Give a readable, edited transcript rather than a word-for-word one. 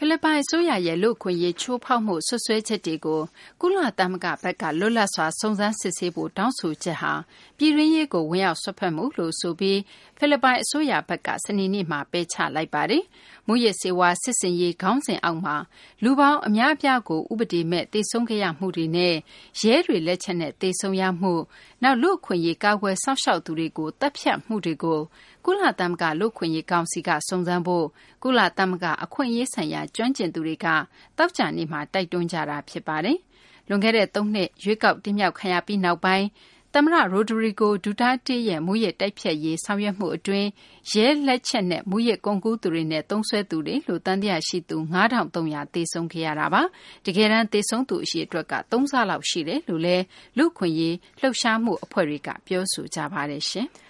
ဖိလစ်ပိုင်အစိုးရရဲ့လူ့အခွင့်အရေးချိုးဖောက်မှုစွပ်စွဲချက်တွေကိုကုလသမဂ္ဂဘက်ကလွတ်လပ်စွာစုံစမ်းစစ်ဆေးဖို့တောင်းဆိုချက်ဟာပြည်တွင်းရေးကိုဝင်ရောက်ဆွတ်ဖက်မှုလို့ဆိုပြီးဖိလစ်ပိုင်အစိုးရဘက်ကစနေနေ့မှာပယ်ချလိုက်ပါတယ်။မူရစ်စေဝါစစ်စင်ရေးခေါင်းစဉ်အောက်မှာလူပေါင်းအများအပြားကိုဥပဒေမဲ့တေဆုံးခဲ့ရမှုတွေနဲ့ရဲတွေလက်ချက်နဲ့တေဆုံးရမှုနောက်လူ့အခွင့်အရေးကာကွယ်စောင့်ရှောက်သူတွေကိုတပ်ဖြတ်မှုတွေကိုကုလသမဂ္ဂလူ့အခွင့်အရေးကောင်စီကစုံစမ်းဖို့ကုလသမဂ္ဂအခွင့်အရေးဆိုင်ရာကျွမ်းကျင်သူတွေကတောက်ကြနေ့မှာတိုက်တွန်းကြတာဖြစ်ပါတယ်။လွန်ခဲ့တဲ့3နှစ်ရွေးကောက်တင်မြှောက်ခံရပြီးနောက်ပိုင်းသမ္မတရိုဒရီဂိုဒူတာတေးရဲ့မူရစ်တိုက်ဖြတ်ရေးဆောင်ရွက်မှုအတွင်းရဲလက်ချက်နဲ့မူရစ်ကုန်ကူးသူတွေနဲ့သုံးစွဲသူတွေလို့တန်တရားရှိသူ9300တေဆုံးခဲ့ရတာပါ။တကယ်တမ်းတေဆုံးသူအရေအတွက်က3ဆလောက်ရှိတယ်လို့လည်းလူ့အခွင့်အရေးလှုပ်ရှားမှုအဖွဲ့တွေကပြောဆိုကြပါတယ်ရှင်။